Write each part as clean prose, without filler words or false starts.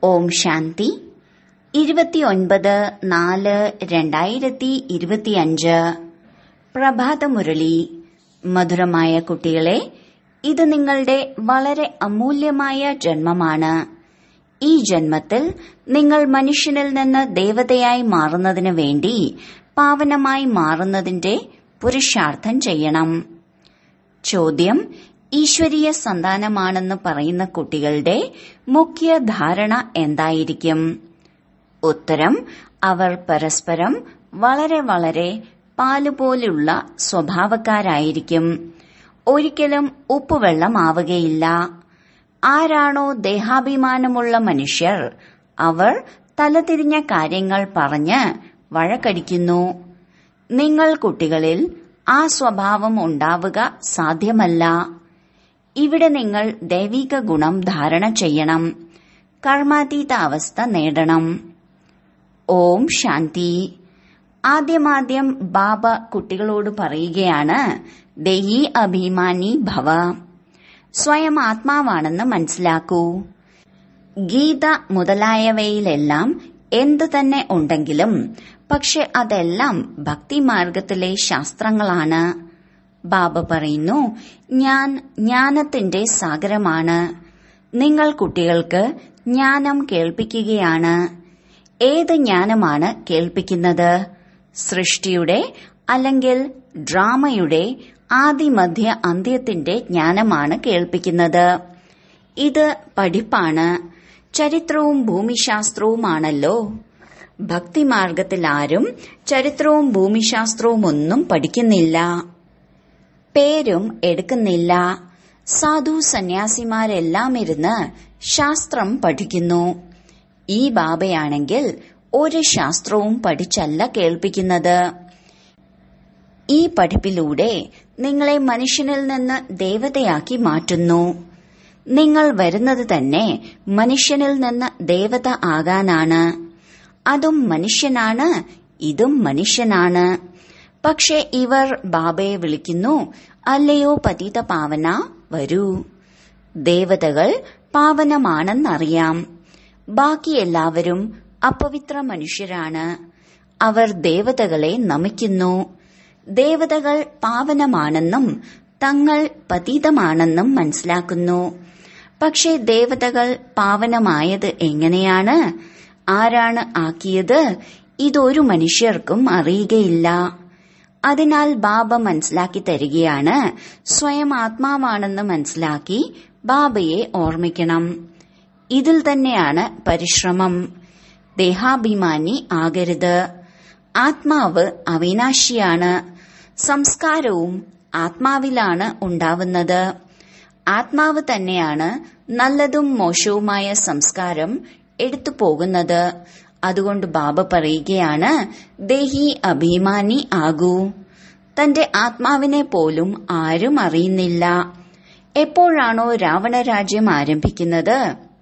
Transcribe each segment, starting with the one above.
ഓം ശാന്തി 29/4/2025 പ്രഭാതമുരളി. മധുരമായ കുട്ടികളെ, ഇത് നിങ്ങളുടെ വളരെ അമൂല്യമായ ജന്മമാണ്. ഈ ജന്മത്തിൽ നിങ്ങൾ മനുഷ്യനിൽ നിന്ന് ദേവതയായി മാറുന്നതിന് വേണ്ടി പാവനമായി മാറുന്നതിന്റെ പുരുഷാർത്ഥം ചെയ്യണം. ചോദ്യം: ഈശ്വരീയ സന്താനമാണെന്ന് പറയുന്ന കുട്ടികളുടെ മുഖ്യ ധാരണ എന്തായിരിക്കും? ഉത്തരം: അവർ പരസ്പരം വളരെ വളരെ പാലുപോലുള്ള സ്വഭാവക്കാരായിരിക്കും. ഒരിക്കലും ഉപ്പുവെള്ളമാവുകയില്ല. ആരാണോ ദേഹാഭിമാനമുള്ള മനുഷ്യർ, അവർ തലതിരിഞ്ഞ കാര്യങ്ങൾ പറഞ്ഞ് വഴക്കടിക്കുന്നു. നിങ്ങൾ കുട്ടികളിൽ ആ സ്വഭാവം ഉണ്ടാവുക സാധ്യമല്ല. ഇവിടെ നിങ്ങൾ ദൈവിക ഗുണം ധാരണ ചെയ്യണം, കർമാതീത അവസ്ഥ നേടണം. ഓം ശാന്തി. ആദ്യമാദ്യം ബാബ കുട്ടികളോട് പറയുകയാണ്, ദേഹി അഭിമാനി ഭവ. സ്വയം ആത്മാവാണെന്ന് മനസ്സിലാക്കൂ. ഗീത മുതലായവയിലെല്ലാം എന്തു തന്നെ ഉണ്ടെങ്കിലും പക്ഷെ അതെല്ലാം ഭക്തിമാർഗത്തിലെ ശാസ്ത്രങ്ങളാണ്. ബാബ പറയുന്നു, ഞാൻ ജ്ഞാനത്തിന്റെ സാഗരമാണ്. നിങ്ങൾ കുട്ടികൾക്ക് ജ്ഞാനം കേൾപ്പിക്കുകയാണ്. ഏത് ജ്ഞാനമാണ് കേൾപ്പിക്കുന്നത്? സൃഷ്ടിയുടെ അല്ലെങ്കിൽ ഡ്രാമയുടെ ആദിമധ്യ അന്ത്യത്തിന്റെ ജ്ഞാനമാണ് കേൾപ്പിക്കുന്നത്. ഇത് പഠിപ്പാണ്. ചരിത്രവും ഭൂമിശാസ്ത്രവുമാണല്ലോ. ഭക്തിമാർഗത്തിൽ ആരും ചരിത്രവും ഭൂമിശാസ്ത്രവും ഒന്നും പഠിക്കുന്നില്ല, പേരും എടുക്കുന്നില്ല. സാധു സന്യാസിമാരെല്ലാം ഇരുന്ന് ശാസ്ത്രം പഠിക്കുന്നു. ഈ ബാബയാണെങ്കിൽ ഒരു ശാസ്ത്രവും പഠിച്ചല്ല കേൾപ്പിക്കുന്നത്. ഈ പഠിപ്പിലൂടെ നിങ്ങളെ മനുഷ്യനിൽ നിന്ന് ദേവതയാക്കി മാറ്റുന്നു. നിങ്ങൾ വരുന്നത് തന്നെ മനുഷ്യനിൽ നിന്ന് ദേവത ആകാനാണ്. അതും മനുഷ്യനാണ്, ഇതും മനുഷ്യനാണ്. പക്ഷെ ഇവർ ബാബയെ വിളിക്കുന്നു, അല്ലയോ പതിത പാവന, വരൂ. ദേവതകൾ പാവനമാണെന്നറിയാം. ബാക്കി എല്ലാവരും അപവിത്ര മനുഷ്യരാണ്. അവർ ദേവതകളെ നമിക്കുന്നു. ദേവതകൾ പാവനമാണെന്നും തങ്ങൾ പതിതമാണെന്നും മനസ്സിലാക്കുന്നു. പക്ഷേ ദേവതകൾ പാവനമായത് എങ്ങനെയാണ്? ആരാണ് ആക്കിയത്? ഇതൊരു മനുഷ്യർക്കും അറിയുകയില്ല. അതിനാൽ ബാബ മനസ്സിലാക്കി തരികയാണ്, സ്വയം ആത്മാവാണെന്ന് മനസ്സിലാക്കി ബാബയെ ഓർമ്മിക്കണം. ഇതിൽ തന്നെയാണ് പരിശ്രമം. ദേഹാഭിമാനി ആകരുത്. ആത്മാവ് അവിനാശിയാണ്. സംസ്കാരവും ആത്മാവിലാണ് ഉണ്ടാവുന്നത്. ആത്മാവ് തന്നെയാണ് നല്ലതും മോശവുമായ സംസ്കാരം എടുത്തു പോകുന്നത്. അതുകൊണ്ട് ബാബ പറയുകയാണ്, ദേഹി അഭിമാനി ആകൂ. തന്റെ ആത്മാവിനെ പോലും ആരും അറിയുന്നില്ല. എപ്പോഴാണോ രാവണരാജ്യം ആരംഭിക്കുന്നത്,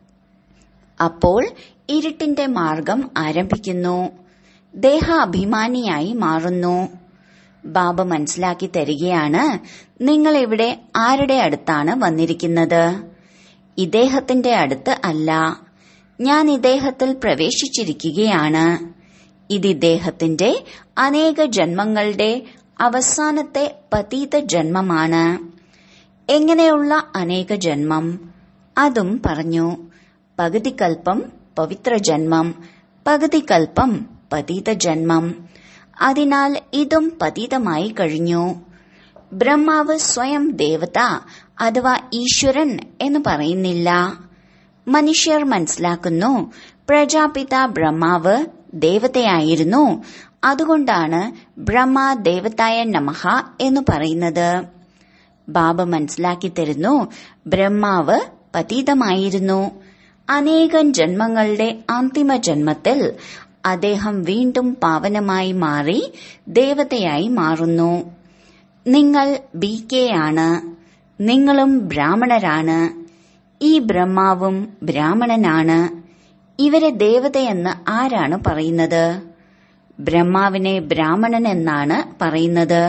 അപ്പോൾ ഇരുട്ടിന്റെ മാർഗം ആരംഭിക്കുന്നു. ദേഹാഭിമാനിയായി മാറുന്നു. ബാബ മനസ്സിലാക്കി തരികയാണ്, നിങ്ങൾ ഇവിടെ ആരുടെ അടുത്താണ് വന്നിരിക്കുന്നത്? ഇദ്ദേഹത്തിന്റെ അടുത്ത് അല്ല. ഞാൻ ഇദ്ദേഹത്തിൽ പ്രവേശിച്ചിരിക്കുകയാണ്. ഇത് ഇദ്ദേഹത്തിന്റെ അനേക ജന്മങ്ങളുടെ അവസാനത്തെ പതീത ജന്മമാണ്. എങ്ങനെയുള്ള അനേക ജന്മം? അതും പറഞ്ഞു. പകുതി കൽപ്പം പവിത്ര ജന്മം, പകുതി കൽപ്പം പതീത ജന്മം. അതിനാൽ ഇതും പതീതമായി കഴിഞ്ഞു. ബ്രഹ്മാവ് സ്വയം ദേവത അഥവാ ഈശ്വരൻ എന്ന് പറയുന്നില്ല. മനുഷ്യർ മനസ്സിലാക്കുന്നു, പ്രജാപിത ബ്രഹ്മാവ് ദേവതയായിരുന്നു. അതുകൊണ്ടാണ് ബ്രഹ്മ ദേവതായ നമഃ എന്ന് പറയുന്നത്. ബാബ മനസ്സിലാക്കി തരുന്നു, ബ്രഹ്മാവ് പതീതമായിരുന്നു. അനേകം ജന്മങ്ങളുടെ അന്തിമ ജന്മത്തിൽ അദ്ദേഹം വീണ്ടും പാവനമായി മാറി ദേവതയായി മാറുന്നു. നിങ്ങൾ BK ആണ്. നിങ്ങളും ബ്രാഹ്മണരാണ്. ഈ ബ്രഹ്മാവും ബ്രാഹ്മണനാണ്. ഇവരെ ദേവതയെന്ന് ആരാണ് പറയുന്നത്? ബ്രഹ്മാവിനെ ബ്രാഹ്മണൻ എന്നാണ് പറയുന്നത്,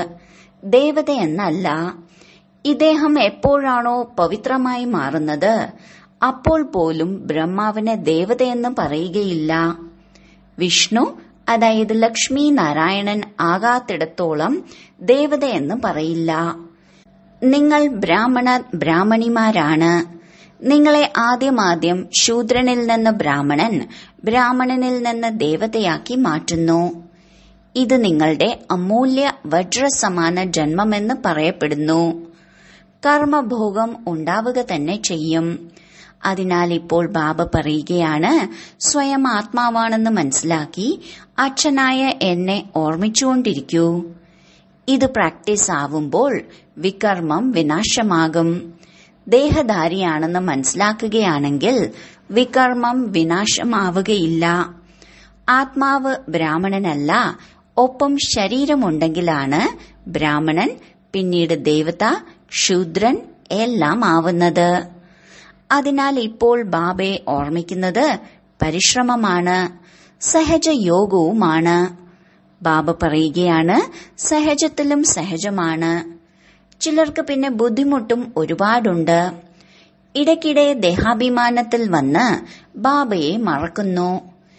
ദേവതയെന്നല്ല. ഇദ്ദേഹം എപ്പോഴാണോ പവിത്രമായി മാറുന്നത്, അപ്പോൾ പോലും ബ്രഹ്മാവിനെ ദേവതയെന്ന് പറയുകയില്ല. വിഷ്ണു, അതായത് ലക്ഷ്മി നാരായണൻ ആകാത്തിടത്തോളം ദേവതയെന്ന് പറയില്ല. നിങ്ങൾ ബ്രാഹ്മണിമാരാണ്. നിങ്ങളെ ആദ്യം ശൂദ്രനിൽ നിന്ന് ബ്രാഹ്മണൻ, ബ്രാഹ്മണനിൽ നിന്ന് ദേവതയാക്കി മാറ്റുന്നു. ഇത് നിങ്ങളുടെ അമൂല്യ വജ്രസമാന ജന്മമെന്ന് പറയപ്പെടുന്നു. കർമ്മഭോഗം ഉണ്ടാവുക തന്നെ ചെയ്യും. അതിനാൽ ഇപ്പോൾ ബാബ പറയുകയാണ്, സ്വയം ആത്മാവാണെന്ന് മനസ്സിലാക്കി അച്ഛനായ എന്നെ ഓർമ്മിച്ചുകൊണ്ടിരിക്കൂ. ഇത് പ്രാക്ടീസ് ആവുമ്പോൾ വികർമ്മം വിനാശമാകും. ദേഹധാരിയാണെന്ന് മനസ്സിലാക്കുകയാണെങ്കിൽ വികർമ്മം വിനാശമാവുകയില്ല. ആത്മാവ് ബ്രാഹ്മണനല്ല, ഒപ്പം ശരീരമുണ്ടെങ്കിലാണ് ബ്രാഹ്മണൻ, പിന്നീട് ദേവത, ശൂദ്രൻ എല്ലാം ആവുന്നത്. അതിനാൽ ഇപ്പോൾ ബാബയെ ഓർമ്മിക്കുന്നത് പരിശ്രമമാണ്, സഹജയോഗവുമാണ്. ബാബ പറയുകയാണ്, സഹജത്തിലും സഹജമാണ്. ചിലർക്ക് പിന്നെ ബുദ്ധിമുട്ടും ഒരുപാടുണ്ട്. ഇടയ്ക്കിടെ ദേഹാഭിമാനത്തിൽ വന്ന് ബാബയെ മറക്കുന്നു.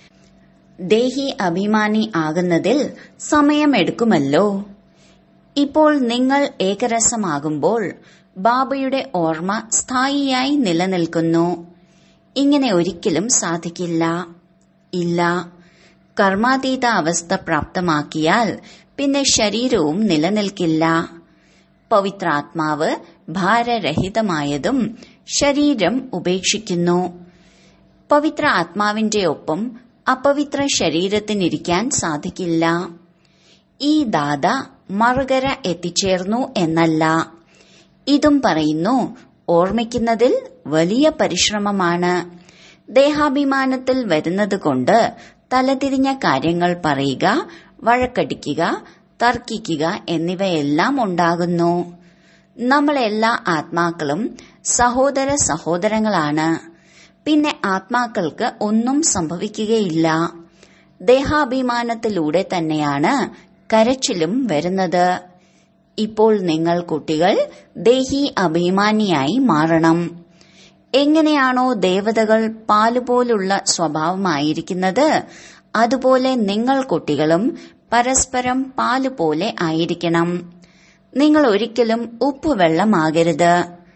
ദേഹി അഭിമാനി ആകുന്നതിൽ സമയമെടുക്കുമല്ലോ. ഇപ്പോൾ നിങ്ങൾ ഏകരസമാകുമ്പോൾ ബാബയുടെ ഓർമ്മ സ്ഥായിയായി നിലനിൽക്കുന്നു. ഇങ്ങനെ ഒരിക്കലും സാധിക്കില്ല. ഇല്ല, കർമാതീത അവസ്ഥ പ്രാപ്തമാക്കിയാൽ പിന്നെ ശരീരവും നിലനിൽക്കില്ല. പവിത്രാത്മാവ് ഭാരരഹിതമായതും ശരീരം ഉപേക്ഷിക്കുന്നു. പവിത്ര ആത്മാവിന്റെ ഒപ്പം അപവിത്ര ശരീരത്തിനിരിക്കാൻ സാധിക്കില്ല. ഈ ദാദ മറുകര എത്തിച്ചേർന്നു എന്നല്ല. ഇതും പറയുന്നു, ഓർമ്മിക്കുന്നതിൽ വലിയ പരിശ്രമമാണ്. ദേഹാഭിമാനത്തിൽ വരുന്നത് കൊണ്ട് തലതിരിഞ്ഞ കാര്യങ്ങൾ പറയുക, വഴക്കടിക്കുക, തർക്കിക്കുക എന്നിവയെല്ലാം ഉണ്ടാകുന്നു. നമ്മളെല്ലാ ആത്മാക്കളും സഹോദര സഹോദരങ്ങളാണ്. പിന്നെ ആത്മാക്കൾക്ക് ഒന്നും സംഭവിക്കുകയില്ല. ദേഹാഭിമാനത്തിലൂടെ തന്നെയാണ് കരച്ചിലും വരുന്നത്. ഇപ്പോൾ നിങ്ങൾ കുട്ടികൾ ദേഹി അഭിമാനിയായി മാറണം. എങ്ങനെയാണോ ദേവതകൾ പാലുപോലുള്ള സ്വഭാവമായിരിക്കുന്നത്, അതുപോലെ നിങ്ങൾ കുട്ടികളും പരസ്പരം പാലുപോലെ ആയിരിക്കണം. നിങ്ങൾ ഒരിക്കലും ഉപ്പുവെള്ളമാകരുത്.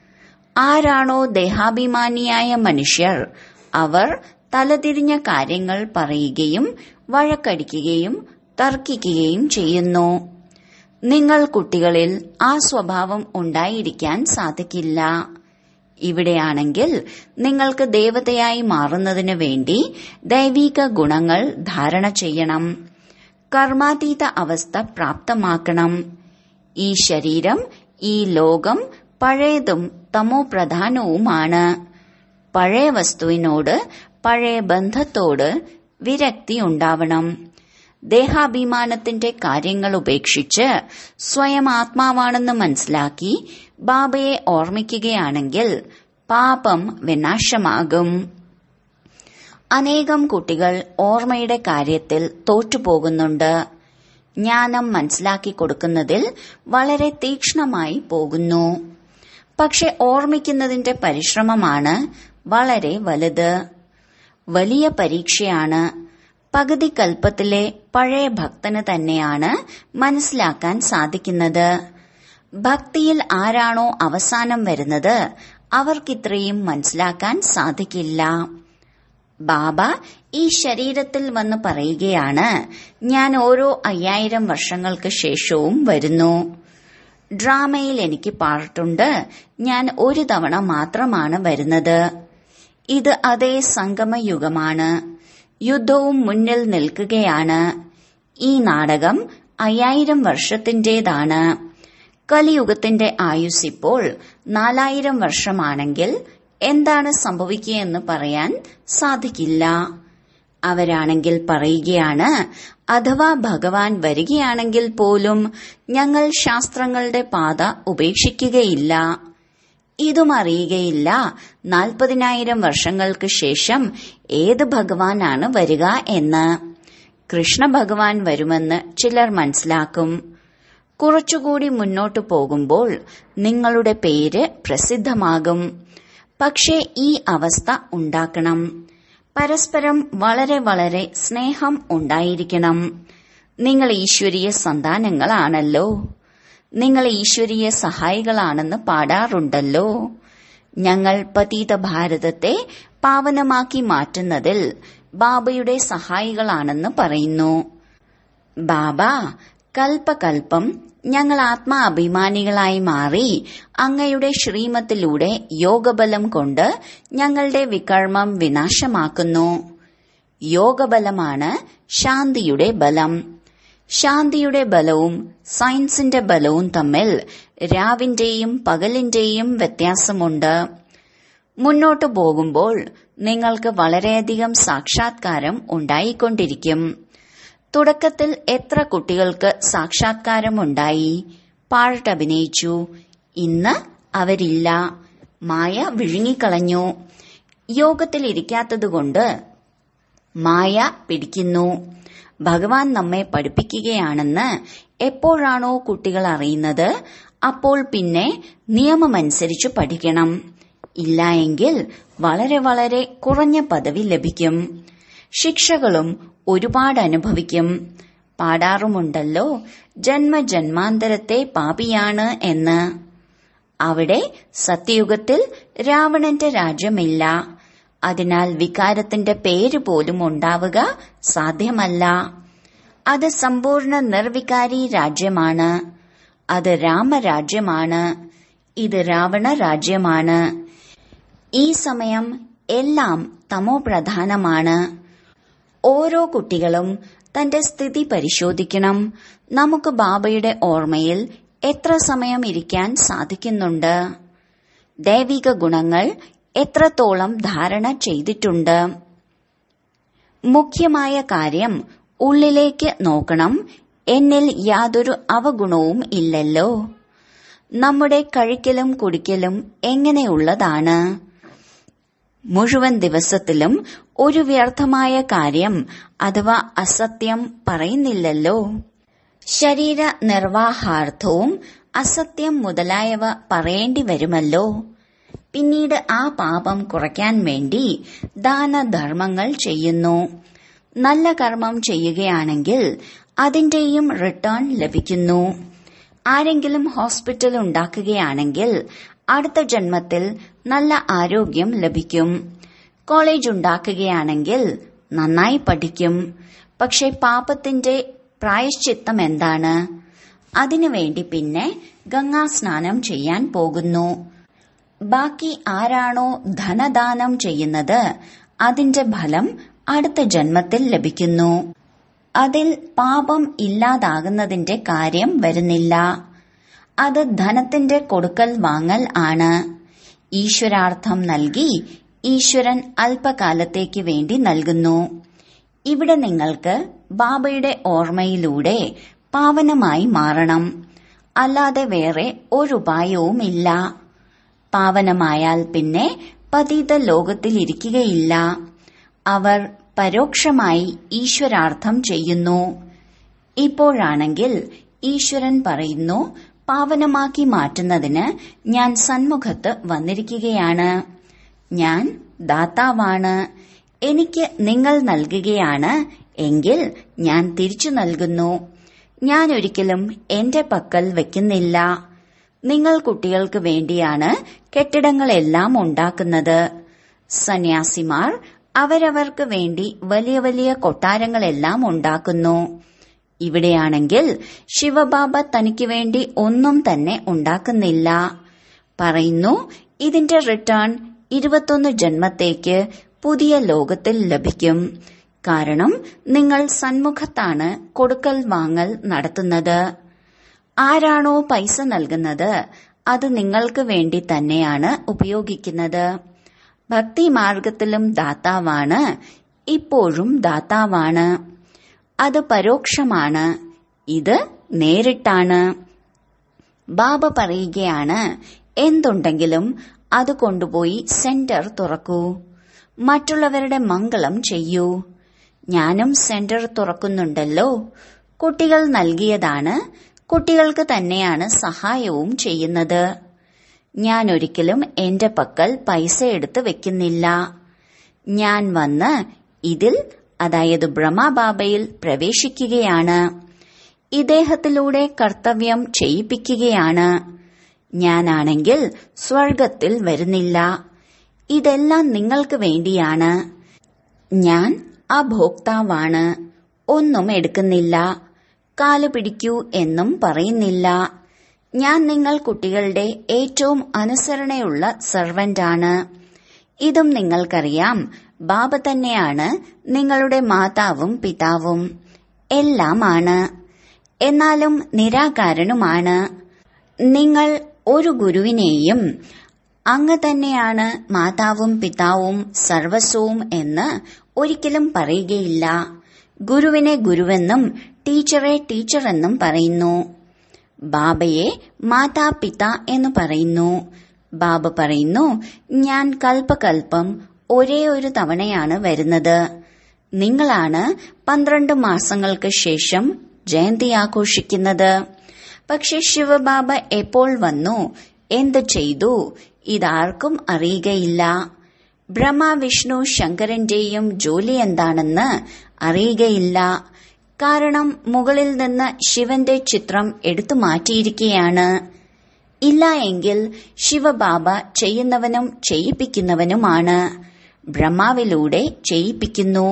ആരാണോ ദേഹാഭിമാനിയായ മനുഷ്യർ, അവർ തലതിരിഞ്ഞ കാര്യങ്ങൾ പറയുകയും വഴക്കടിക്കുകയും തർക്കിക്കുകയും ചെയ്യുന്നു. നിങ്ങൾ കുട്ടികളിൽ ആ സ്വഭാവം ഉണ്ടായിരിക്കാൻ സാധിക്കില്ല. ഇവിടെയാണെങ്കിൽ നിങ്ങൾക്ക് ദേവതയായി മാറുന്നതിനു വേണ്ടി ദൈവിക ഗുണങ്ങൾ ധാരണ ചെയ്യണം. കർമാതീത അവസ്ഥ പ്രാപ്തമാക്കണം. ഈ ശരീരം, ഈ ലോകം പഴയതും തമോ പ്രധാനവുമാണ്. പഴയ വസ്തുവിനോട്, പഴയ ബന്ധത്തോട് വിരക്തി ഉണ്ടാവണം. ദേഹാഭിമാനത്തിന്റെ കാര്യങ്ങൾ ഉപേക്ഷിച്ച് സ്വയം ആത്മാവാണെന്ന് മനസ്സിലാക്കി ബാബയെ ഓർമ്മിക്കുകയാണെങ്കിൽ പാപം വിനാശമാകും. അനേകം കുട്ടികൾ ഓർമ്മയുടെ കാര്യത്തിൽ തോറ്റുപോകുന്നുണ്ട്. ജ്ഞാനം മനസ്സിലാക്കി കൊടുക്കുന്നതിൽ വളരെ തീക്ഷ്ണമായി പോകുന്നു. പക്ഷെ ഓർമ്മിക്കുന്നതിന്റെ പരിശ്രമമാണ് വളരെ വലുത്. വലിയ പരീക്ഷയാണ്. പകുതി കൽപ്പത്തിലെ പഴയ ഭക്തന് തന്നെയാണ് മനസ്സിലാക്കാൻ സാധിക്കുന്നത്. ഭക്തിയിൽ ആരാണോ അവസാനം വരുന്നത്, അവർക്കിത്രയും മനസ്സിലാക്കാൻ സാധിക്കില്ല. ബാബ ഈ ശരീരത്തിൽ വന്ന് പറയുകയാണ്, ഞാൻ ഓരോ 5000 വർഷങ്ങൾക്ക് ശേഷവും വരുന്നു. ഡ്രാമയിൽ എനിക്ക് പാർട്ടുണ്ട്. ഞാൻ ഒരു തവണ മാത്രമാണ് വരുന്നത്. ഇത് അതേ സംഗമയുഗമാണ്. യുദ്ധവും മുന്നിൽ നിൽക്കുകയാണ്. ഈ നാടകം 5000 വർഷത്തിന്റേതാണ്. കലിയുഗത്തിന്റെ ആയുസ് ഇപ്പോൾ 4000 വർഷമാണെങ്കിൽ എന്താണ് സംഭവിക്കുകയെന്ന് പറയാൻ സാധിക്കില്ല. അവരാണെങ്കിൽ പറയുകയാണ്, അഥവാ ഭഗവാൻ വരികയാണെങ്കിൽ പോലും ഞങ്ങൾ ശാസ്ത്രങ്ങളുടെ പാത ഉപേക്ഷിക്കുകയില്ല. ഇതും അറിയുകയില്ല 40,000 വർഷങ്ങൾക്ക് ശേഷം ഏത് ഭഗവാനാണ് വരിക എന്ന്. കൃഷ്ണ ഭഗവാൻ വരുമെന്ന് ചിലർ മനസ്സിലാക്കും. കുറച്ചുകൂടി മുന്നോട്ടു പോകുമ്പോൾ നിങ്ങളുടെ പേര് പ്രസിദ്ധമാകും. പക്ഷേ ഈ അവസ്ഥ ഉണ്ടാക്കണം. പരസ്പരം വളരെ വളരെ സ്നേഹം ഉണ്ടായിരിക്കണം. നിങ്ങൾ ഈശ്വരീയ സന്താനങ്ങളാണല്ലോ. നിങ്ങൾ ഈശ്വരീയ സഹായികളാണെന്ന് പാടാറുണ്ടല്ലോ. ഞങ്ങൾ പതീത ഭാരതത്തെ പാവനമാക്കി മാറ്റുന്നതിൽ ബാബയുടെ സഹായികളാണെന്ന് പറയുന്നു. ബാബ കൽപ്പകൽപ്പം ഞങ്ങൾ ആത്മാഭിമാനികളായി മാറി അങ്ങയുടെ ശ്രീമത്തിലൂടെ യോഗബലം കൊണ്ട് ഞങ്ങളുടെ വികർമ്മം വിനാശമാക്കുന്നു. യോഗബലമാണ് ശാന്തിയുടെ ബലം. ശാന്തിയുടെ ബലവും സയൻസിന്റെ ബലവും തമ്മിൽ രാവിന്റെയും പകലിന്റെയും വ്യത്യാസമുണ്ട്. മുന്നോട്ടു പോകുമ്പോൾ നിങ്ങൾക്ക് വളരെയധികം സാക്ഷാത്കാരം ഉണ്ടായിക്കൊണ്ടിരിക്കും. തുടക്കത്തിൽ എത്ര കുട്ടികൾക്ക് സാക്ഷാത്കാരമുണ്ടായി, പാട്ടഭിനയിച്ചു. ഇന്ന് അവരില്ല. മായ വിഴുങ്ങിക്കളഞ്ഞു. യോഗത്തിലിരിക്കാത്തതുകൊണ്ട് മായ പിടിക്കുന്നു. ഭഗവാൻ നമ്മെ പഠിപ്പിക്കുകയാണെന്ന് എപ്പോഴാണോ കുട്ടികൾ അറിയുന്നത്, അപ്പോൾ പിന്നെ നിയമമനുസരിച്ച് പഠിക്കണം. ഇല്ല എങ്കിൽ വളരെ വളരെ കുറഞ്ഞ പദവി ലഭിക്കും. ശിക്ഷകളും ഒരുപാട് അനുഭവിക്കും. പാടാറുമുണ്ടല്ലോ, ജന്മജന്മാന്തരത്തെ പാപിയാണ് എന്ന്. അവിടെ സത്യയുഗത്തിൽ രാവണന്റെ രാജ്യമില്ല. അതിനാൽ വികാരത്തിന്റെ പേര് പോലും ഉണ്ടാവുക സാധ്യമല്ല. അത് സമ്പൂർണ്ണ നിർവികാരി രാജ്യമാണ്. അത് രാമരാജ്യമാണ്. ഇത് രാവണ രാജ്യമാണ്. ഈ സമയം എല്ലാം തമോപ്രധാനമാണ്. ഓരോ കുട്ടികളും തന്റെ സ്ഥിതി പരിശോധിക്കണം. നമുക്ക് ബാബയുടെ ഓർമ്മയിൽ എത്ര സമയം ഇരിക്കാൻ സാധിക്കുന്നുണ്ട്? ദൈവിക ഗുണങ്ങൾ എത്രത്തോളം ധാരണ ചെയ്തിട്ടുണ്ട്? മുഖ്യമായ കാര്യം ഉള്ളിലേക്ക് നോക്കണം. എന്നിൽ യാതൊരു അവഗുണവും ഇല്ലല്ലോ. നമ്മുടെ കഴിക്കലും കുടിക്കലും എങ്ങനെയുള്ളതാണ്? മുഴുവൻ ദിവസത്തിലും ഒരു വ്യർത്ഥമായ കാര്യം അഥവാ അസത്യം പറയുന്നില്ലല്ലോ. ശരീര നിർവാഹാർത്ഥവും അസത്യം മുതലായവ പറയേണ്ടി വരുമല്ലോ. പിന്നീട് ആ പാപം കുറയ്ക്കാൻ വേണ്ടി ദാനധർമ്മങ്ങൾ ചെയ്യുന്നു. നല്ല കർമ്മം ചെയ്യുകയാണെങ്കിൽ അതിന്റെയും റിട്ടേൺ ലഭിക്കുന്നു. ആരെങ്കിലും ഹോസ്പിറ്റൽ ഉണ്ടാക്കുകയാണെങ്കിൽ അടുത്ത ജന്മത്തിൽ നല്ല ആരോഗ്യം ലഭിക്കും. കോളേജ് ഉണ്ടാക്കുകയാണെങ്കിൽ നന്നായി പഠിക്കും. പക്ഷെ പാപത്തിന്റെ പ്രായശ്ചിത്തം എന്താണ്? അതിനുവേണ്ടി പിന്നെ ഗംഗാസ്നാനം ചെയ്യാൻ പോകുന്നു. ബാക്കി ആരാണോ ധനദാനം ചെയ്യുന്നത് അതിന്റെ ഫലം അടുത്ത ജന്മത്തിൽ ലഭിക്കുന്നു. അതിൽ പാപം ഇല്ലാതാകുന്നതിന്റെ കാര്യം വരുന്നില്ല. അത് ധനത്തിന്റെ കൊടുക്കൽ വാങ്ങൽ ആണ്. ഈശ്വരാർത്ഥം നൽകി ഈശ്വരൻ അല്പകാലത്തേക്ക് വേണ്ടി നൽകുന്നു. ഇവിടെ നിങ്ങൾക്ക് ബാബയുടെ ഓർമ്മയിലൂടെ പാവനമായി മാറണം. അല്ലാതെ വേറെ ഒരുപായവുമില്ല. പാവനമായാൽ പിന്നെ പതിത ലോകത്തിലിരിക്കുകയില്ല. അവർ പരോക്ഷമായി ഈശ്വരാർത്ഥം ചെയ്യുന്നു. ഇപ്പോഴാണെങ്കിൽ ഈശ്വരൻ പറയുന്നു, പാവനമാക്കി മാറ്റുന്നതിന് ഞാൻ സന്മുഖത്ത് വന്നിരിക്കുകയാണ്. ഞാൻ ദാതാവാണ്. എനിക്ക് നിങ്ങൾ നൽകുകയാണ് എങ്കിൽ ഞാൻ തിരിച്ചു നൽകുന്നു. ഞാൻ ഒരിക്കലും എന്റെ പക്കൽ വെക്കുന്നില്ല. നിങ്ങൾ കുട്ടികൾക്ക് വേണ്ടിയാണ് കെട്ടിടങ്ങളെല്ലാം ഉണ്ടാക്കുന്നത്. സന്യാസിമാർ അവരവർക്ക് വേണ്ടി വലിയ വലിയ കൊട്ടാരങ്ങളെല്ലാം ഉണ്ടാക്കുന്നു. ഇവിടെയാണെങ്കിൽ ശിവബാബ തനിക്ക് വേണ്ടി ഒന്നും തന്നെ ഉണ്ടാക്കുന്നില്ല. പറയുന്നു, ഇതിന്റെ റിട്ടേൺ 21 ജന്മത്തേക്ക് പുതിയ ലോകത്തിൽ ലഭിക്കും. കാരണം നിങ്ങൾ സന്മുഖത്താണ് കൊടുക്കൽ വാങ്ങൽ നടത്തുന്നത്. ആരാണോ പൈസ നൽകുന്നത് അത് നിങ്ങൾക്ക് വേണ്ടി തന്നെയാണ് ഉപയോഗിക്കുന്നത്. ഭക്തിമാർഗത്തിലും ദാതാവാണ്, ഇപ്പോഴും ദാതാവാണ്. അത് പരോക്ഷമാണ്. ഇത് നേരിട്ടാണ്. ബാബ പറയുകയാണ്, എന്തുണ്ടെങ്കിലും അത് കൊണ്ടുപോയി സെന്റർ തുറക്കൂ. മറ്റുള്ളവരുടെ മംഗളം ചെയ്യൂ. ഞാനും സെന്റർ തുറക്കുന്നുണ്ടല്ലോ. കുട്ടികൾ നൽകിയതാണ്. കുട്ടികൾക്ക് തന്നെയാണ് സഹായവും ചെയ്യുന്നത്. ഞാൻ ഒരിക്കലും എന്റെ പക്കൽ പൈസ എടുത്ത് വെക്കുന്നില്ല. ഞാൻ വന്ന് ഇതിൽ, അതായത് ബ്രഹ്മബാബയിൽ പ്രവേശിക്കുകയാണ്. ഇദ്ദേഹത്തിലൂടെ കർത്തവ്യം ചെയ്യിപ്പിക്കുകയാണ്. ഞാനാണെങ്കിൽ സ്വർഗത്തിൽ വരുന്നില്ല. ഇതെല്ലാം നിങ്ങൾക്ക് വേണ്ടിയാണ്. ഞാൻ അഭോക്താവാണ്. ഒന്നും എടുക്കുന്നില്ല. കാല് പിടിക്കൂ എന്നും പറയുന്നില്ല. ഞാൻ നിങ്ങൾ കുട്ടികളുടെ ഏറ്റവും അനുസരണയുള്ള സർവന്റാണ്. ഇതും നിങ്ങൾക്കറിയാം. ബാബ തന്നെയാണ് നിങ്ങളുടെ മാതാവും പിതാവും എല്ലാമാണ്. എന്നാലും നിരാകാരനുമാണ്. നിങ്ങൾ ഒരു ഗുരുവിനെയും അങ്ങ് തന്നെയാണ് മാതാവും പിതാവും സർവസ്വവും എന്ന് ഒരിക്കലും പറയുകയില്ല. ഗുരുവിനെ ഗുരുവെന്നും ടീച്ചറെ ടീച്ചറെന്നും പറയുന്നു. ബാബയെ മാതാപിത എന്ന് പറയുന്നു. ബാബ പറയുന്നു, ഞാൻ കൽപ്പകൽപ്പം ഒരേ ഒരു തവണയാണ് വരുന്നത്. നിങ്ങളാണ് 12 മാസങ്ങൾക്ക് ശേഷം ജയന്തി ആഘോഷിക്കുന്നത്. പക്ഷെ ശിവബാബ എപ്പോൾ വന്നു, എന്ത് ചെയ്തു, ഇതാർക്കും അറിയുകയില്ല. ബ്രഹ്മ വിഷ്ണു ശങ്കരന്റെയും ജോലി എന്താണെന്ന് അറിയുകയില്ല. കാരണം മുകളിൽ നിന്ന് ശിവന്റെ ചിത്രം എടുത്തു മാറ്റിയിരിക്കുകയാണ്. ഇല്ല എങ്കിൽ ശിവബാബ ചെയ്യുന്നവനും ചെയ്യിപ്പിക്കുന്നവനുമാണ്. ബ്രഹ്മാവിലൂടെ ചെയ്യിപ്പിക്കുന്നു.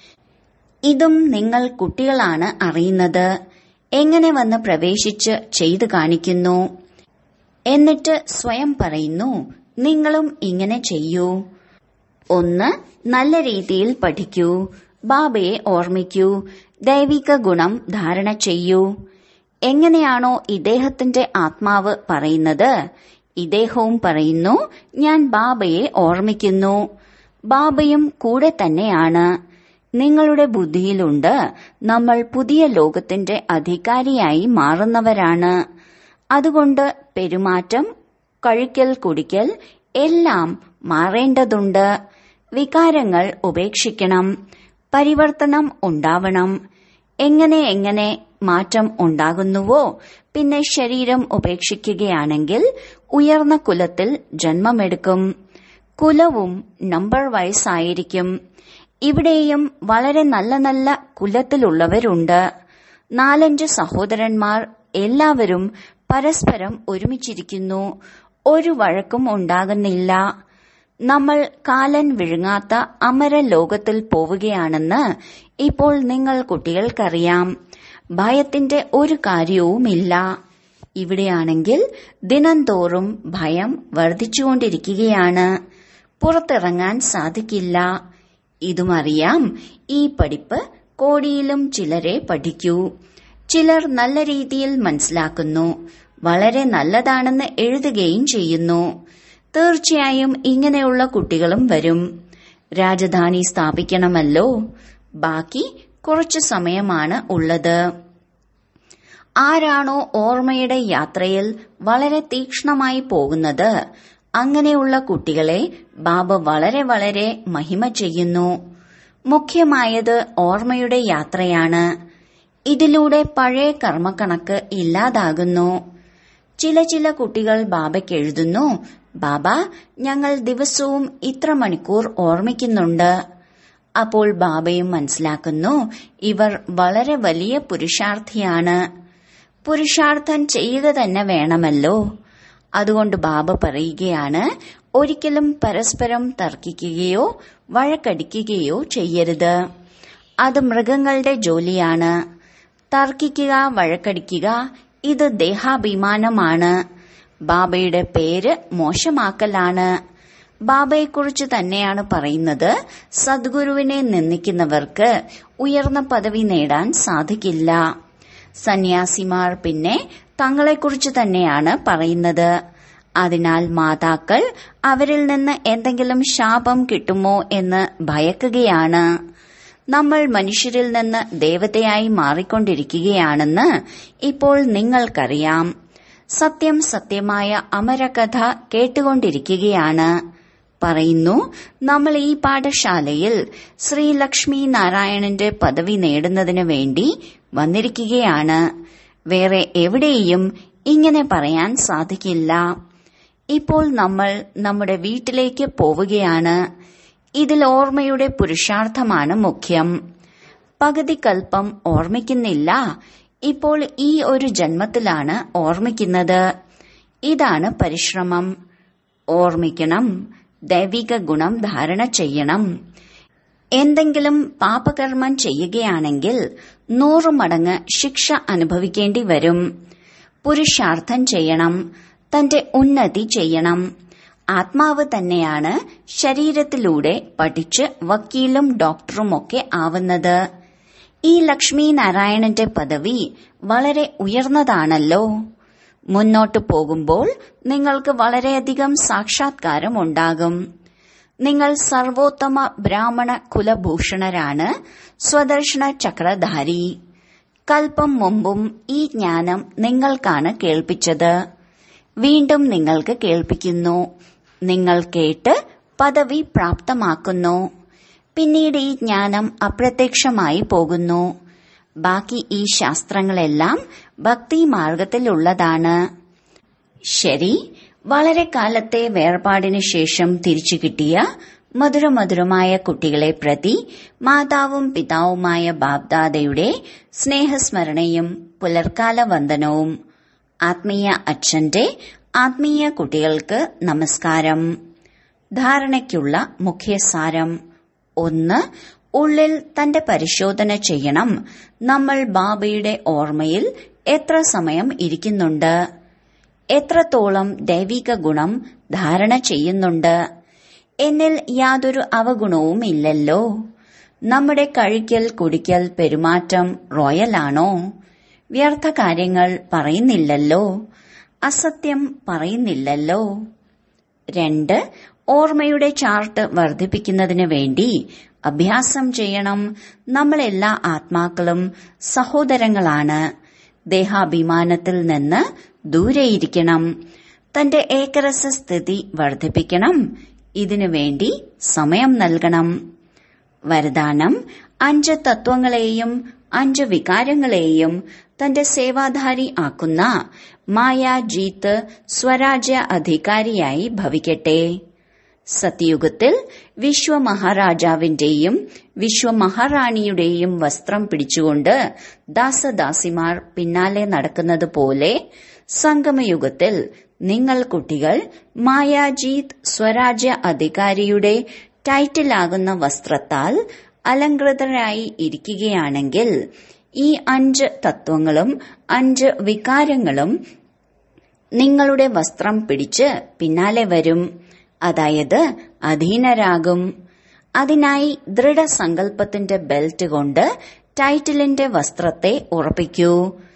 ഇതും നിങ്ങൾ കുട്ടികളാണ് അറിയുന്നത്. എങ്ങനെ വന്ന് പ്രവേശിച്ച് ചെയ്തു കാണിക്കുന്നു. എന്നിട്ട് സ്വയം പറയുന്നു, നിങ്ങളും ഇങ്ങനെ ചെയ്യൂ. ഒന്ന്, നല്ല രീതിയിൽ പഠിക്കൂ. ബാബയെ ഓർമ്മിക്കൂ. ദൈവിക ഗുണം ധാരണ ചെയ്യൂ. എങ്ങനെയാണോ ഇദ്ദേഹത്തിന്റെ ആത്മാവ് പറയുന്നത്, ഇദ്ദേഹവും പറയുന്നു, ഞാൻ ബാബയെ ഓർമ്മിക്കുന്നു. ബാബയും കൂടെ തന്നെയാണ്. നിങ്ങളുടെ ബുദ്ധിയിലുണ്ട്, നമ്മൾ പുതിയ ലോകത്തിന്റെ അധികാരിയായി മാറുന്നവരാണ്. അതുകൊണ്ട് പെരുമാറ്റം, കഴിക്കൽ കുടിക്കൽ എല്ലാം മാറേണ്ടതുണ്ട്. വികാരങ്ങൾ ഉപേക്ഷിക്കണം. പരിവർത്തനം ഉണ്ടാവണം. എങ്ങനെ മാറ്റം ഉണ്ടാകുന്നുവോ, പിന്നെ ശരീരം ഉപേക്ഷിക്കുകയാണെങ്കിൽ ഉയർന്ന കുലത്തിൽ ജന്മമെടുക്കും. കുലവും നമ്പർ വൈസ് ആയിരിക്കും. ഇവിടെയും വളരെ നല്ല നല്ല കുലത്തിലുള്ളവരുണ്ട്. 4-5 സഹോദരന്മാർ എല്ലാവരും പരസ്പരം ഒരുമിച്ചിരിക്കുന്നു. ഒരു വഴക്കും ഉണ്ടാകുന്നില്ല. നമ്മൾ കാലൻ വിഴുങ്ങാത്ത അമര ലോകത്തിൽ പോവുകയാണെന്ന് ഇപ്പോൾ നിങ്ങൾ കുട്ടികൾക്കറിയാം. ഭയത്തിന്റെ ഒരു കാര്യവുമില്ല. ഇവിടെയാണെങ്കിൽ ദിനംതോറും ഭയം വർദ്ധിച്ചുകൊണ്ടിരിക്കുകയാണ്. പുറത്തിറങ്ങാൻ സാധിക്കില്ല. ഇതുമറിയാം. ഈ പഠിപ്പ് കോടിയിലും ചിലരെ പഠിക്കൂ. ചിലർ നല്ല രീതിയിൽ മനസ്സിലാക്കുന്നു. വളരെ നല്ലതാണെന്ന് എഴുതുകയും ചെയ്യുന്നു. തീർച്ചയായും ഇങ്ങനെയുള്ള കുട്ടികളും വരും. രാജധാനി സ്ഥാപിക്കണമല്ലോ. ബാക്കി കുറച്ചു സമയമാണ് ഉള്ളത്. ആരാണോ ഓർമ്മയുടെ യാത്രയിൽ വളരെ തീക്ഷ്ണമായി പോകുന്നത്, അങ്ങനെയുള്ള കുട്ടികളെ ബാബ വളരെ വളരെ മഹിമ ചെയ്യുന്നു. മുഖ്യമായത് ഓർമ്മയുടെ യാത്രയാണ്. ഇതിലൂടെ പഴയ കർമ്മക്കണക്ക് ഇല്ലാതാകുന്നു. ചില കുട്ടികൾ ബാബയ്ക്ക് എഴുതുന്നു, ബാബ, ഞങ്ങൾ ദിവസവും ഇത്ര മണിക്കൂർ ഓർമ്മിക്കുന്നുണ്ട്. അപ്പോൾ ബാബയും മനസ്സിലാക്കുന്നു, ഇവർ വളരെ വലിയ പുരുഷാർത്ഥിയാണ്. പുരുഷാർത്ഥം ചെയ്യുക തന്നെ വേണമല്ലോ. അതുകൊണ്ട് ബാബ പറയുകയാണ്, ഒരിക്കലും പരസ്പരം തർക്കിക്കുകയോ വഴക്കടിക്കുകയോ ചെയ്യരുത്. അത് മൃഗങ്ങളുടെ ജോലിയാണ്. തർക്കിക്കുക, വഴക്കടിക്കുക, ഇത് ദേഹാഭിമാനമാണ്. ബാബയുടെ പേര് മോശമാക്കലാണ്. ബാബയെക്കുറിച്ച് തന്നെയാണ് പറയുന്നത്, സദ്ഗുരുവിനെ നിന്ദിക്കുന്നവർക്ക് ഉയർന്ന പദവി നേടാൻ സാധിക്കില്ല. സന്യാസിമാർ പിന്നെ തങ്ങളെക്കുറിച്ച് തന്നെയാണ് പറയുന്നത്. അതിനാൽ മാതാക്കൾ അവരിൽ നിന്ന് എന്തെങ്കിലും ശാപം കിട്ടുമോ എന്ന് ഭയക്കുകയാണ്. നമ്മൾ മനുഷ്യരിൽ നിന്ന് ദേവതയായി മാറിക്കൊണ്ടിരിക്കുകയാണെന്ന് ഇപ്പോൾ നിങ്ങൾക്കറിയാം. സത്യം സത്യമായ അമരകഥ കേട്ടുകൊണ്ടിരിക്കുകയാണ്. പറയുന്നു, നമ്മൾ ഈ പാഠശാലയിൽ ശ്രീ ലക്ഷ്മി നാരായണന്റെ പദവി നേടുന്നതിനു വേണ്ടി വന്നിരിക്കുകയാണ്. വേറെ എവിടെയും ഇങ്ങനെ പറയാൻ സാധിക്കില്ല. ഇപ്പോൾ നമ്മൾ നമ്മുടെ വീട്ടിലേക്ക് പോവുകയാണ്. ഇതിൽ ഓർമ്മയുടെ പുരുഷാർത്ഥമാണ് മുഖ്യം. പകുതി കൽപ്പം ഓർമ്മിക്കുന്നില്ല. ഇപ്പോൾ ഈ ഒരു ജന്മത്തിലാണ് ഓർമ്മിക്കുന്നത്. ഇതാണ് പരിശ്രമം. ഓർമ്മിക്കണം, ദൈവിക ഗുണം ധാരണ ചെയ്യണം. എന്തെങ്കിലും പാപകർമ്മം ചെയ്യുകയാണെങ്കിൽ 100 മടങ്ങ് ശിക്ഷ അനുഭവിക്കേണ്ടി വരും. പുരുഷാർത്ഥം ചെയ്യണം, തന്റെ ഉന്നതി ചെയ്യണം. ആത്മാവ് തന്നെയാണ് ശരീരത്തിലൂടെ പഠിച്ച് വക്കീലും ഡോക്ടറുമൊക്കെ ആവുന്നത്. ഈ ലക്ഷ്മി നാരായണന്റെ പദവി വളരെ ഉയർന്നതാണല്ലോ. മുന്നോട്ടു പോകുമ്പോൾ നിങ്ങൾക്ക് വളരെയധികം സാക്ഷാത്കാരം ഉണ്ടാകും. നിങ്ങൾ സർവോത്തമ ബ്രാഹ്മണ കുലഭൂഷണരാണ്, സ്വദർശന ചക്രധാരി. കൽപ്പം മുമ്പും ഈ ജ്ഞാനം നിങ്ങൾക്കാണ് കേൾപ്പിച്ചത്. വീണ്ടും നിങ്ങൾക്ക് കേൾപ്പിക്കുന്നു. നിങ്ങൾ കേട്ട് പദവി പ്രാപ്തമാക്കുന്നു. പിന്നീട് ഈ ജ്ഞാനം അപ്രത്യക്ഷമായി പോകുന്നു. ബാക്കി ഈ ശാസ്ത്രങ്ങളെല്ലാം ഭക്തി മാർഗത്തിലുള്ളതാണ്. ശരി, വളരെ കാലത്തെ വേർപാടിനു ശേഷം തിരിച്ചു കിട്ടിയ മധുരമധുരമായ കുട്ടികളെ പ്രതി മാതാവും പിതാവുമായ ബാബ്ദാദയുടെ സ്നേഹസ്മരണയും പുലർക്കാല വന്ദനവും. ആത്മീയ അച്ഛന്റെ ആത്മീയ കുട്ടികൾക്ക് നമസ്കാരം. ധാരണയ്ക്കുള്ള മുഖ്യസാരം. 1. ഉള്ളിൽ തന്റെ പരിശോധന ചെയ്യണം. നമ്മൾ ബാബയുടെ ഓർമ്മയിൽ എത്ര സമയം ഇരിക്കുന്നുണ്ട്? എത്രത്തോളം ദൈവിക ഗുണം ധാരണ ചെയ്യുന്നുണ്ട്? എന്നിൽ യാതൊരു അവഗുണവും ഇല്ലല്ലോ. നമ്മുടെ കഴിക്കൽ കുടിക്കൽ പെരുമാറ്റം റോയലാണോ? വ്യർത്ഥ കാര്യങ്ങൾ പറയുന്നില്ലല്ലോ. അസത്യം പറയുന്നില്ലല്ലോ. 2. ഓർമ്മയുടെ ചാർട്ട് വർദ്ധിപ്പിക്കുന്നതിന് വേണ്ടി അഭ്യാസം ചെയ്യണം. നമ്മളെല്ലാ ആത്മാക്കളും സഹോദരങ്ങളാണ്. ദേഹാഭിമാനത്തിൽ നിന്ന് ദൂരെയിരിക്കണം. തന്റെ ഏകരസ സ്ഥിതി വർദ്ധിപ്പിക്കണം. ഇതിനു വേണ്ടി സമയം നൽകണം. വരദാനം: 5 തത്വങ്ങളെയും 5 വികാരങ്ങളെയും തന്റെ സേവാധാരി ആക്കുന്ന മായാജീത്ത് സ്വരാജ്യ അധികാരിയായി ഭവിക്കട്ടെ. സത്യുഗത്തിൽ വിശ്വമഹാരാജാവിന്റെയും വിശ്വമഹാറാണിയുടെയും വസ്ത്രം പിടിച്ചുകൊണ്ട് ദാസദാസിമാർ പിന്നാലെ നടക്കുന്നത് പോലെ സംഗമയുഗത്തിൽ നിങ്ങൾ കുട്ടികൾ മായാജീത് സ്വരാജ്യ അധികാരിയുടെ ടൈറ്റിലാകുന്ന വസ്ത്രത്താൽ അലങ്കൃതരായി ഇരിക്കുകയാണെങ്കിൽ ഈ 5 തത്വങ്ങളും 5 വികാരങ്ങളും നിങ്ങളുടെ വസ്ത്രം പിടിച്ച് പിന്നാലെ വരും. അതായത് അധീനരാകും. അതിനായി ദൃഢസങ്കല്പത്തിന്റെ ബെൽറ്റ് കൊണ്ട് ടൈറ്റിലിന്റെ വസ്ത്രത്തെ ഉറപ്പിക്കൂ.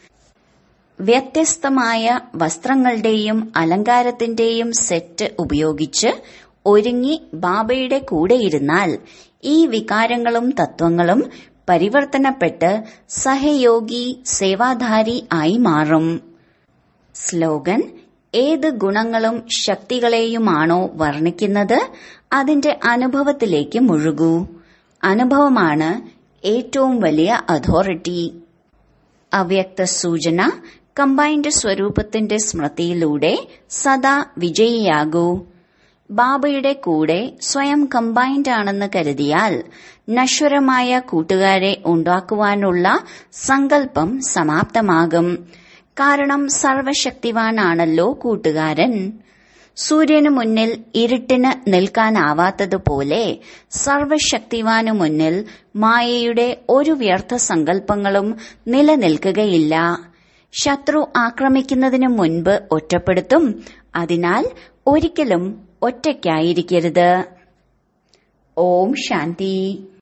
വ്യത്യസ്തമായ വസ്ത്രങ്ങളുടെയും അലങ്കാരത്തിന്റെയും സെറ്റ് ഉപയോഗിച്ച് ഒരുങ്ങി ബാബയുടെ കൂടെയിരുന്നാൽ ഈ വികാരങ്ങളും തത്വങ്ങളും പരിവർത്തനപ്പെട്ട് സഹയോഗി സേവാധാരി ആയി മാറും. സ്ലോഗൻ: ഏത് ഗുണങ്ങളും ശക്തികളെയുമാണോ വർണ്ണിക്കുന്നത് അതിന്റെ അനുഭവത്തിലേക്ക് മുഴുകൂ. അനുഭവമാണ് ഏറ്റവും വലിയ അതോറിറ്റി. അവ്യക്ത സൂചന: കമ്പൈൻഡ് സ്വരൂപത്തിന്റെ സ്മൃതിയിലൂടെ സദാ വിജയിയാകൂ. ബാബയുടെ കൂടെ സ്വയം കമ്പൈൻഡ് ആണെന്ന് കരുതിയാൽ നശ്വരമായ കൂട്ടുകാരെ ഉണ്ടാക്കുവാനുള്ള സങ്കല്പം സമാപ്തമാകും. കാരണം സർവശക്തിവാനാണല്ലോ കൂട്ടുകാരൻ. സൂര്യനു മുന്നിൽ ഇരുട്ടിന് നിൽക്കാനാവാത്തതുപോലെ സർവശക്തിവാനു മുന്നിൽ മായയുടെ ഒരു വ്യർത്ഥ സങ്കല്പങ്ങളും നിലനിൽക്കുകയില്ല. ശത്രു ആക്രമിക്കുന്നതിനു മുൻപ് ഒറ്റപ്പെടുത്തും. അതിനാൽ ഒരിക്കലും ഒറ്റയ്ക്കായിരിക്കരുത്. ഓം ശാന്തി.